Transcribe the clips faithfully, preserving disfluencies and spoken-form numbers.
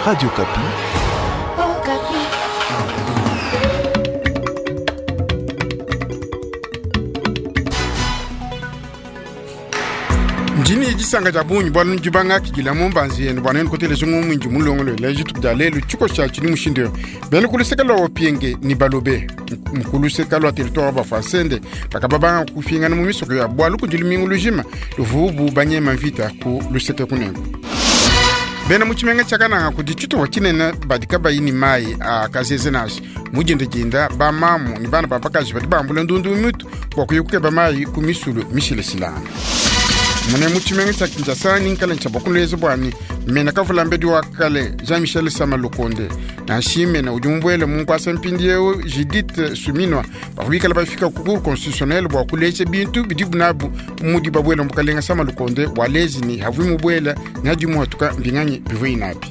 Radio Kapi. Oh, Kapi. Njini jisanga jabunyi bwana njibanga kigila mumbanzi en bwana kote le jongo mwinji mulongolo le jitu dale lu chiko cha chini mushindo bele kuliseka lo pienge ni balobe mkuluseka lo territoire ba fasende bakababa kufinga na mumisoko ya bwalu kujili mingulujima luvubu banye mavita ku luseka kunengo bena muchimenga chakana ku dichito wakinena badika bayini mai a kazezenaji mujinde jinda ba mamu ni bana babakaji badibambula ndundu mutu kwa kuyuke ba mai ku misulu mishile silana mune muchimenga cha kinjasa ninkala nchabokulezo bwani mena kavulambe diwa kale Jean-Michel Samalukonde na shime na ujumbwele mungu asampindie Judith Suminwa bakubikala bafika ku cour constitutionnel bwa kuleche bintu bidibunabu mudi babwele mukalenga Samalukonde walezi ni havu mubwela nyaji muhatuka mbinganyi bivuinabi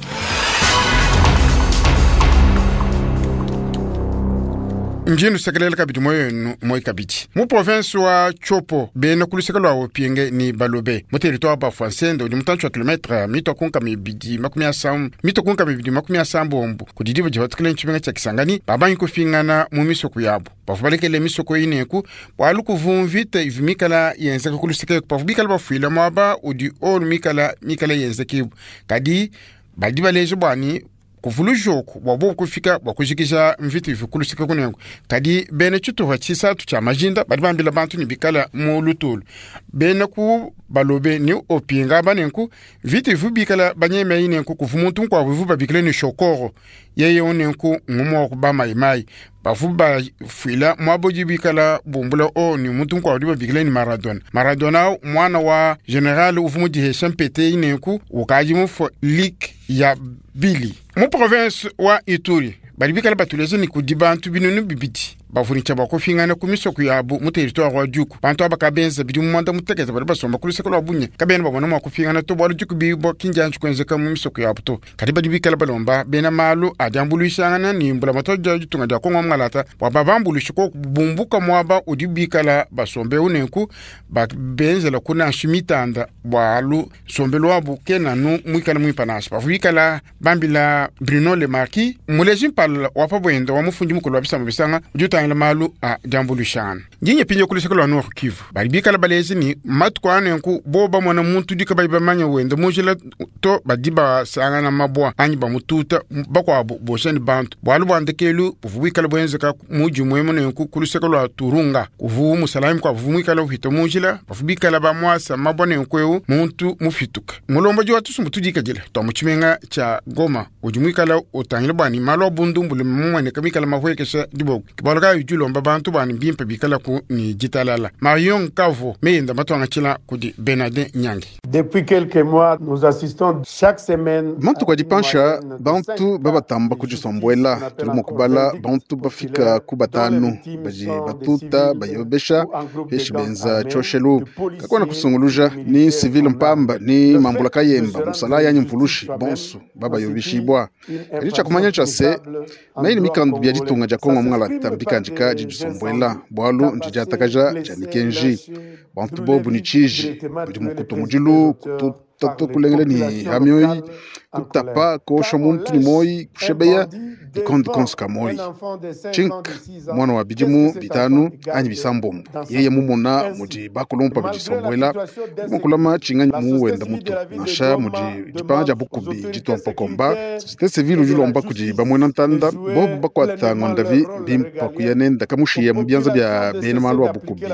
njinu sekelela kabiti moyo moy kabiti mu province wa Chopo bena kulisekelo wa pienge ni Balobe mu territoire ba Fansende ni mutancho kilometre mito konka mibidi makumya sam mito konka mibidi makumya sambombo kudidiba jibatkele nchimenga cha Kisangani babanyi kufingana mu misoko yabo bafubalekele misoko ineku bwalu kuvumvite ivimikala yenze kulisekelo pafubikala bafuila maba udi ol mikala mikala yenze kibu kadi badiba lejo bwani kuvulu joku wabo kufika bakujikisha mviti vikulusika kunengo kadi bene chuto vachisa tucha majinda badibambila bantu ni bikala mu lutulu bene ku Balobe ni opinga banenku viti vubikala banyeme inenku kuvumuntu kwa vuba bikile ni shokoro yeye onenku ngumo kuba mai mai bafuba fuila mwaboji bikala bumbula o ni muntu kwa diba bikile ni Maradona Maradona mwana wa general uvumuji heshempete inenku ukaji mu fo leak ya Billy mu province wa Ituri balibikala batuleze ni kudibantu binunu bibiti bafunicha bakofingana kumisoko yabo mu territoire wa Juku bantu abakabenza bidi mumanda mutegeza bali basomba kuliseka lo bunye kabene babona mu kufingana to bali Juku bibo kinjanchu kwenzeka mu misoko yabo to kadi badibikala balomba bena malu ajambulishana ni mbula matoja jutunga ja kongo mngalata babambulishiko bumbuka mwaba udibikala basombe unenku babenzela kuna shimitanda bwalu sombelo wabo kenanu mwikala mwipanashi bafubikala bambila Bruno Le Marquis mulejimpal wapabwenda wamufunji mukolo wabisama bisanga ujuta la malu a jambulushan jinye pinyo kuliseko lo Nord Kivu balibika la balezi ni matkwane nku boba mwana muntu dika bayiba manya wenda mujila to badiba sanga na mabwa anyi ba mututa bakwa boshani bantu bwalu bandekelu buvubika la bwenzeka muju mwemo nku kuliseko lo Turunga kuvu musalamu kwa vumika la hito mujila buvubika la bamwasa mabone nkweu muntu mufituka mulomba jwa tusu mutudika jile to muchimenga cha Goma ujumika la utangile bani malo bundumbule mumwane kamika la mahwekesha dibo bologa yujulo mbabantu bani bimpe bikala ku ni jitalala Marion Kavo meinda matwanga chila kudi Benadin Nyangi. Depuis quelques mois nous assistons chaque semaine Mantu kwa dipansha bantu babatamba kujisomboela tulimo kubala bantu bafika kubatanu baji batuta bayobesha heshi benza choshelu kakwana kusunguluja ni civil mpamba ni mambula kayemba musala yanyi mpulushi bonsu baba yobishibwa kalicha kumanya chase maini mikandu bya jitunga ja kongo mwala tambikanjika jisomboela bwalu njijatakaja janikenji bantu bobu ni chiji budi mukuto mujilu kutu tato kulengele ni hamyoi kutapa kosho muntu ni moi kushebeya dikondi konska moi chink mwana wa bijimu bitanu anyi bisambombo yeye mumona muji bakulompa bijisomboela mukulama chinga muwenda mutu nasha muji jipanja bukubi jitompo komba site civil julomba kuji bamwena ntanda bobu bakwata ngondavi bimpa kuyanenda kamushiye mubyanza bya benamalu bukubi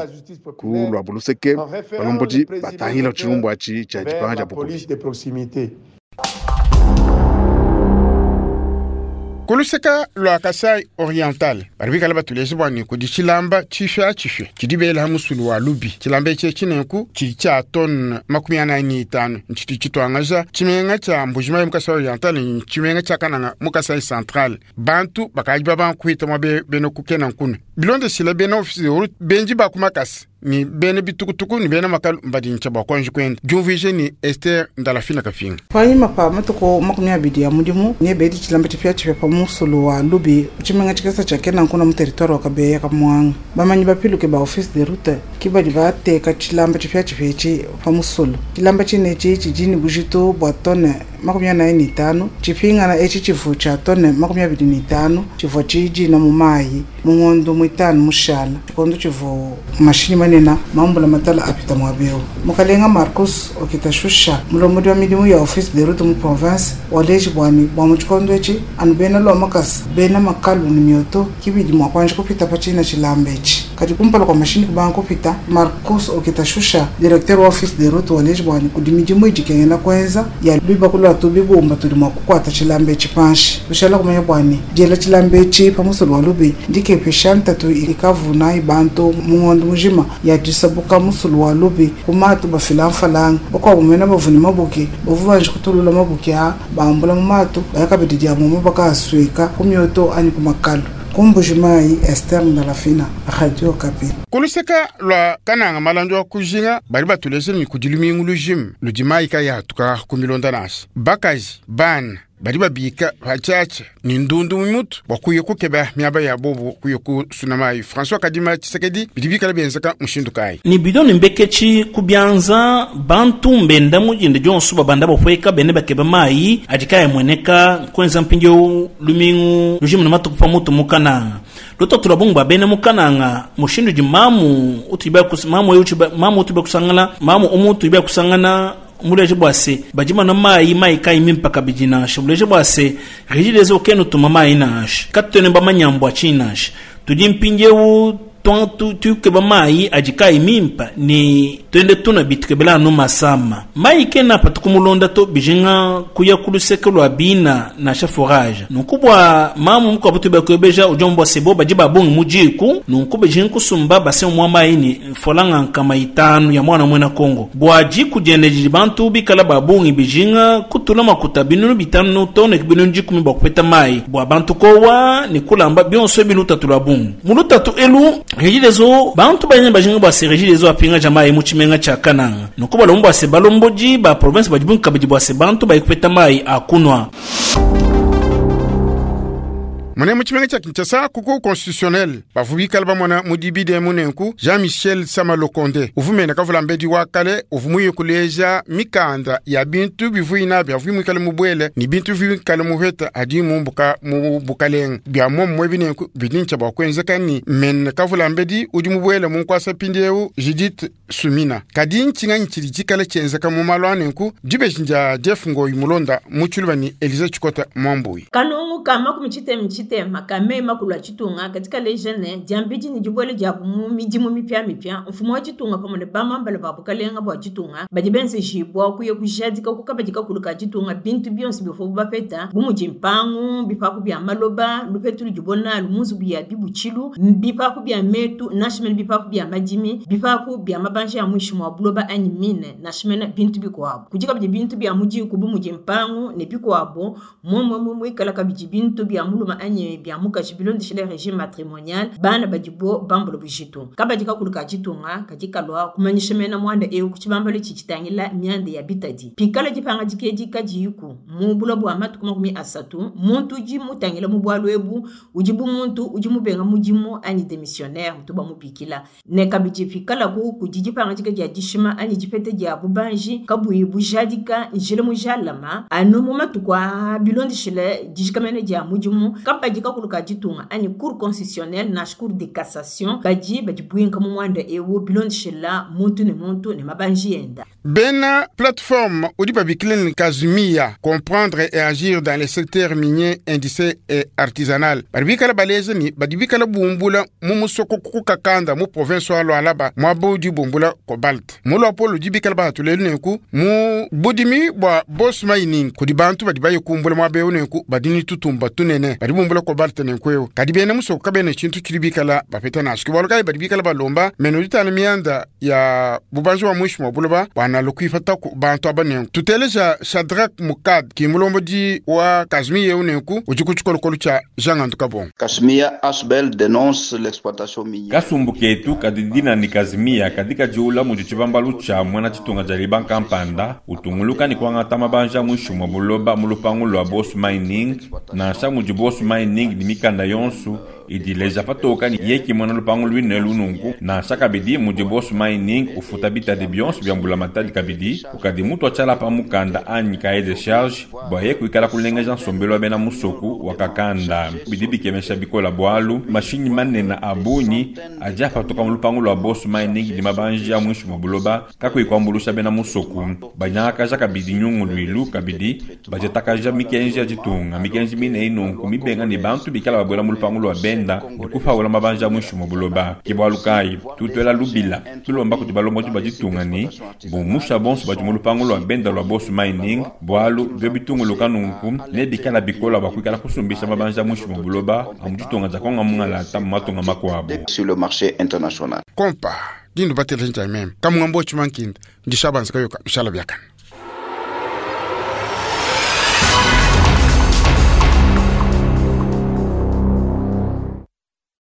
ku lwa buluseke balomboji batahila chirumbo achi cha jipanja police de proximité. Kuluseka lo Kasai Oriental baribika la batulezi bwani kudi chilamba chifya chifya kidibela hamusulu wa lubi chilamba che chinenku chicha ton makumi anani tano nchiti chitwangaja chimenga cha mbujima mu Kasai Oriental chimenga cha kananga mu Kasai Central bantu bakajiba bankuita mabe beno kukena nkunu bilonde sila bena ofisi benji bakumakasi ni bene bitukutuku ni bene makal mbadi nchaba kwanji kwenda jumvije ni Esther ndalafina kafinga fanyi mapa matuko makumya abidi ya mudimu nye bedi chilamba chifya chifya pa musulu wa lubi uchimenga chikasa chakena nkuna mu territoire wa kabeya kamuanga bamanyi bapiluke ba office de route kibadi bateka chilamba chifya chifya chi pa musulu chilamba chine chi chijini bujito bwatone makumi anayi ni tano chipingana echi chivu cha tone makumi abiri ni tano chivu chiji na mumayi mungondo mwitanu mushala chikondo chivu mashini manena mambo la matala apita mwabeo mukalenga Marcos okitashusha mulomudi wa midimu ya office de route mu province waleji bwani bwa muchikondo echi anubena lo makas bena makalu ni mioto kibidi mwakwanje kupita pachina chilambechi kati kumpala kwa mashini kubanga kupita Marcos okitashusha directeur wa office de route waleji bwani kudimidimu ijikengena kwenza ya biba kula tubi bomba tuli mwakukwata chilambechi panshi ushala kumenya bwani jela chilambechi pamusolo walubi ndike peshanta tu ikavuna ibanto mungondo mujima ya disabuka musolo walubi kumatu bafilamfalanga bako bumena bavuni mabuki bovanje kutulula mabuki ha bambula mumatu bayakabidi ya mumo bakasweka kumyoto ani kumakalo kumbujimai externe na la fina radio Okapi kuluseka lwa kananga malanjo kujinga bari batulese ni kudilumi ngulujim lujimai ka ya tuka kumilonda nashi bakaji ban bari babika hachache ni ndundu mutu bakuye kukeba myaba ya bobo kuye ku sunamai François Kadima Tshisekedi bidibika la benzaka mushindu kai ni bidoni mbekechi kubyanza bantu mbenda mujinde jonsu babanda bofweka bene bakeba mai ajikaye mweneka kwenza mpinjo lumingu lujimu na matukupa mutu mukana loto turabungba bene mukananga mushindu jimamu utiba kusimamu yuchiba mamu utiba kusangana mamu umutu iba kusangana muleje bwase bajima na mai mai kai mimpaka bijinash muleje bwase rigileze okeno tuma mai nash katene ba manyambo achinash tujimpinjewu tu tu ke ba mai ajikai mimpa ni twende tuna bitike bela no masama mai kena patukumulonda to bijinga kuya kulusekelo abina na chaforage nukubwa mamu mko butu ba kwebeja ujombo sebo bajiba bongo mujiku nukube jinku sumba base mwa mai ni folanga kama itanu ya mwana mwena Kongo bwaji kujende jibantu bikala babungi bijinga kutula makuta binunu bitanu tone binunu jiku mbakupeta mai bwa bantu kowa ni kulamba bionso binuta tulabungu muluta tu elu regidezo bantu banye bajinga ba regidezo apinga jamaa emuchimenga cha kananga nuko balombo ase balomboji ba province bajibunka bajibwa se bantu bayikupeta mai akunwa Mwana mchimenge cha Kinshasa kuko constitutionnel bavubika laba mwana mudibide munenku Jean-Michel Samalokonde uvumena kavula mbedi wakale uvumuye kuleja mikanda ya bintu bivuina bya vumu kale mubwele ni bintu bivu kale muheta adi mumbuka mubukaleng bya mom mwebinenku bidincha bakwenzeka ni men kavula mbedi udi mubwele munkwasa pindeu Judith Sumina kadin chinga nchiri kale chenzeka mumalwanenku dibe jinja defungo imulonda muchulubani Eliza Chikota Mwambui kanungu kama kumichite mchite makame makulwa chitunga katika lejene diambiji ni jibwele jabu mijimu mipya mipya mfumo wa chitunga pamone bama mbale babukalenga bwa chitunga bajibense jibwa kuye kujadika kukabajika kuluka chitunga bintu bionsi bifo bapeta bumujimpangu bipaku bya maloba lupetu jibona lumuzu bya bibuchilu bipaku bya metu nashimel bipaku bya majimi bipaku bya mabanje ya mwisho mwa buloba anyimine nashimena bintu bikwabo kujika bya bintu bya muji kubumujimpangu ne bikwabo momwe momwe kala kabiji bintu bya muluma anyi bya muka jibilondi shile régime matrimonial bana bajibo bambolo bijitu kabajika kuluka chitunga kajika lwa kumanyishemena mwanda eu kuchibambalo chichitangila myande ya bitadi pikala jipanga jikeji kajiku mubulo bwa matu kuma kumi asatu muntu jimu tangila mubwalo ebu ujibu muntu ujimu benga mujimu ani démissionnaire mutuba mubikila ne kabiji pikala ku kujijipanga jikeji ajishima ani jipete ja bubanji kabuyi bujadika njile mujalama anu mumatu kwa bilondi shile jijikamene ja mujimu kapa jika kuluka jitunga ani cour constitutionnelle na cour de cassation kaji bajibuinga mu mwanda ewo bilon shela muntu ne muntu ne mabanji enda bena plateforme odiba biklen Kazumia comprendre et agir dans les secteurs miniers indicés et artisanal barbikala baleze ni badibikala bumbula mumusoko kukakanda mu province wa alaba mwabodi bumbula cobalt mulo polo dibikala batulelneku mu bodimi bwa boss mining kudibantu badibaye kumbula mwabeuneku badini tutumba tunene badibumbula cobalt nenkweo kadibene musoko kabene chintu chilibikala bapeta nashiki bolokai badibikala balomba menodita na mianda ya bubanjo wa mwisho mwabuloba wana lokifata ku bantu abanenku tuteleja Shadrach Mukad kimulombo di wa Kazumia unenku ujikuchukolo cha Jean Antukabon Kazumia Asbel dénonce l'exploitation minière kasumbuketu kadidina ni Kazumia kadika jula mujichibambalu cha mwana chitunga jariban kampanda utunguluka ni kwanga tamabanja mwisho mwabuloba mulupangu lwa boss mining na shamu jibosu mining ni mikanda yonsu idi leja patoka ni yeki mwana lupangu luine lunungu na shaka bidi mujibosu mining ufuta bita de bionsu biambula matali kabidi ukadi mutu achala pa mukanda anyi kae de charge boye kuikala kulenga jan sombelo abena musoku wakakanda bidi bikemesha bikola bwalu mashini manena abuni aja patoka mulupangu lwa bosu mining di mabanji ya mwishu mabuloba kako ikwambulusha bena musoku banyaka jaka bidi nyungu luilu kabidi bajetaka ja mikenji ajitunga mikenji mine inunku mibenga ni bantu bikala babwela mulupangu lwa benda ndikufa wala mabanja mwishu mabuloba kibwalukai tutwela lubila tulomba kuti balombo bajitunga ni bumusha bonso bajimulupangu lwa benda lwa bosu mining bwalu bebitungu lukanunku ne bikala bikola bakwikala kusumbisha mabanja mwishu mabuloba amujitunga jakonga mungala ata matonga makwabo sur le marché international kompa dindu batele njamem kamungambo chumankinda ndishabanzika yoka mshala byakana